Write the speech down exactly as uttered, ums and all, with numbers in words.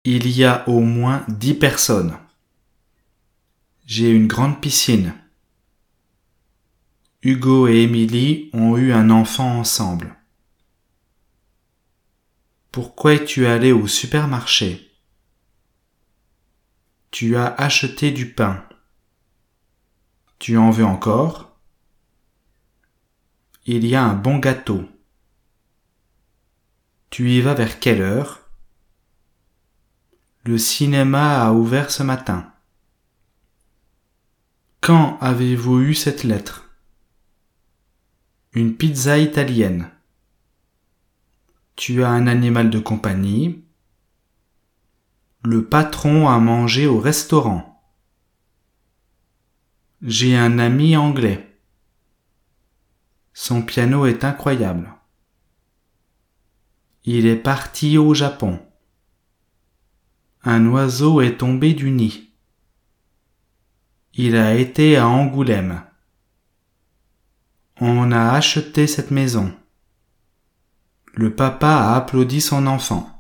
Il y a au moins dix personnes. J'ai une grande piscine. Hugo et Émilie ont eu un enfant ensemble. Pourquoi es-tu allé au supermarché? Tu as acheté du pain. Tu en veux encore? Il y a un bon gâteau. Tu y vas vers quelle heure? Le cinéma a ouvert ce matin. Quand avez-vous eu cette lettre? Une pizza italienne. Tu as un animal de compagnie. Le patron a mangé au restaurant. J'ai un ami anglais. Son piano est incroyable. Il est parti au Japon. Un oiseau est tombé du nid. Il a été à Angoulême. On a acheté cette maison. Le papa a applaudi son enfant.